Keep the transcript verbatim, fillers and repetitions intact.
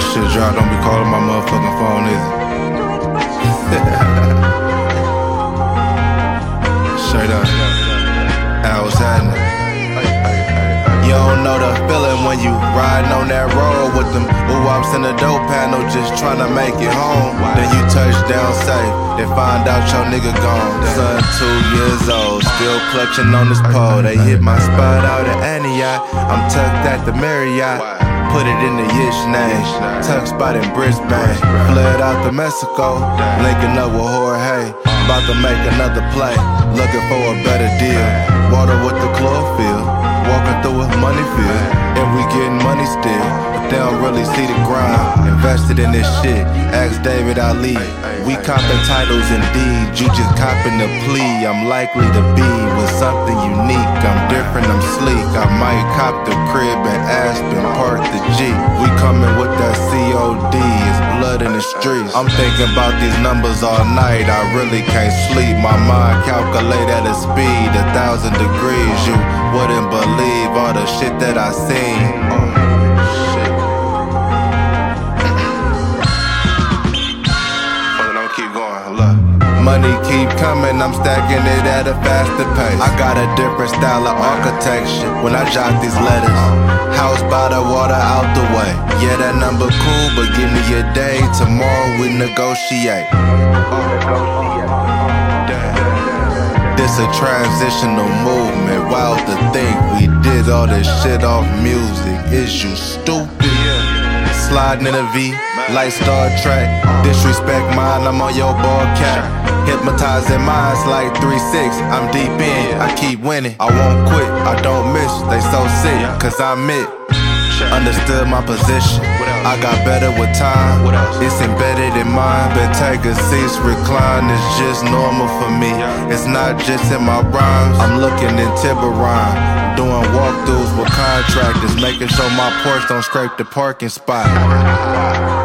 shit drop, don't be calling my motherfucking phone either. Straight up. How was happening? You don't know the feeling when you riding on that road with them ooh-wops in the door panel just tryna make it home. Then you touch down safe, then find out your nigga gone. Son two years old, still clutching on his pole. They hit my spot out at Antioch, I'm tucked at the Marriott. Put it in the Yish name, tuck spot in Brisbane. Fled out to Mexico, linking up with Jorge. About to make another play, looking for a better deal. Water with the chlorophyll, walking through a money field. And we getting money still, but they don't really see the grind. Invested in this shit, ask David Ali. We copping titles indeed, you just copping the plea. I'm likely to be with something unique. I'm different, I'm sleek. I might cop the crib in Aspen, park the Jeep. We coming with that C O D, it's blood in the streets. I'm thinking about these numbers all night, I really can't sleep. My mind calculate at a speed, a thousand degrees. You wouldn't believe all the shit that I seen. Money keep coming, I'm stacking it at a faster pace. I got a different style of architecture when I jot these letters. House by the water, out the way. Yeah, that number cool, but give me a day. Tomorrow we negotiate. This a transitional movement. Wild to think we did all this shit off music. Is you stupid? Sliding in a V, like Star Trek. Disrespect mine, I'm on your ball cap. Hypnotizing minds like three six, I'm deep in, I keep winning. I won't quit, I don't miss, they so sick, cause I'm it. Understood my position, I got better with time. It's embedded in mine, but take a seat, recline. It's just normal for me, it's not just in my rhymes. I'm looking in Tiburon, doing walkthroughs with contractors, making sure my porch don't scrape the parking spot.